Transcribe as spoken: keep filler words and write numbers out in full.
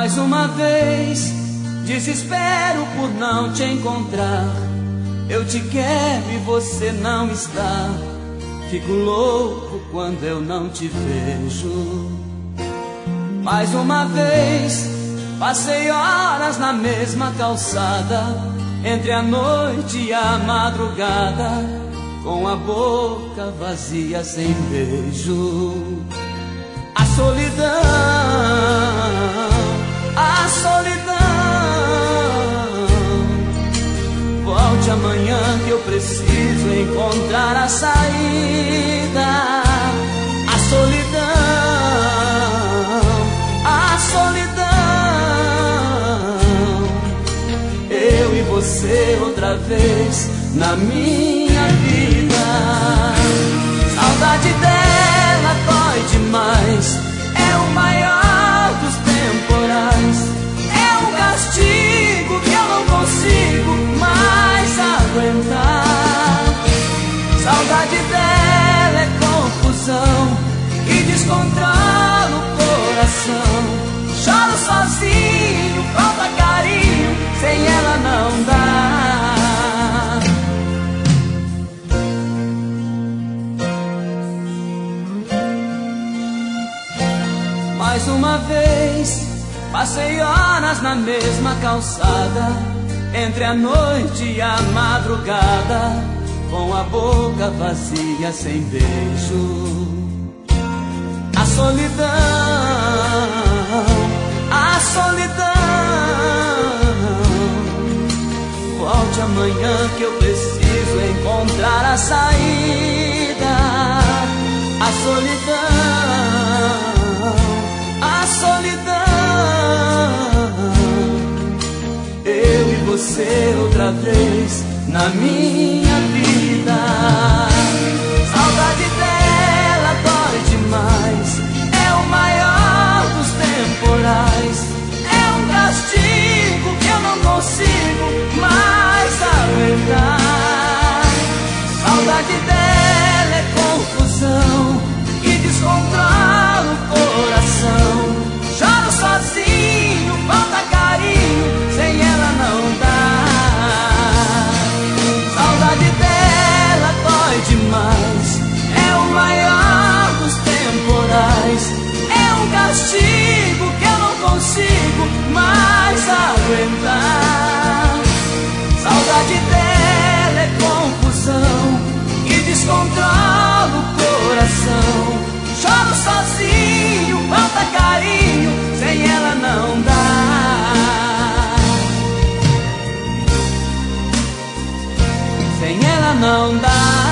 Mais uma vez, desespero por não te encontrar. Eu te quero e você não está. Fico louco quando eu não te vejo. Mais uma vez, passei horas na mesma calçada, entre a noite e a madrugada, com a boca vazia sem beijo. A solidão, a solidão. Volte amanhã que eu preciso encontrar a saída. A solidão, a solidão. Eu e você outra vez na minha vida. Saudade dela dói demais. É o maior dos temporais. É um castigo que eu não consigo mais aguentar. Saudade dela é confusão que descontrola o coração. Choro sozinho, falta carinho, sem ela não dá. Mais uma vez, passei horas na mesma calçada, entre a noite e a madrugada, com a boca vazia sem beijo. A solidão, a solidão. Volte amanhã que eu preciso encontrar a saída. A solidão, a solidão. Eu e você outra vez na minha vida. Saudade dela dói demais. É o maior dos temporais. É um castigo que eu não consigo mais aguentar. Saudade dela é confusão que descontrola o coração. Choro sozinho, falta carinho, sem ela não dá. Saudade dela dói demais. É o maior dos temporais. É um castigo que eu não consigo mais aguentar. Saudade dela é confusão que descontrola o coração. Choro sozinho, falta carinho, sem ela não dá. Sem ela não dá.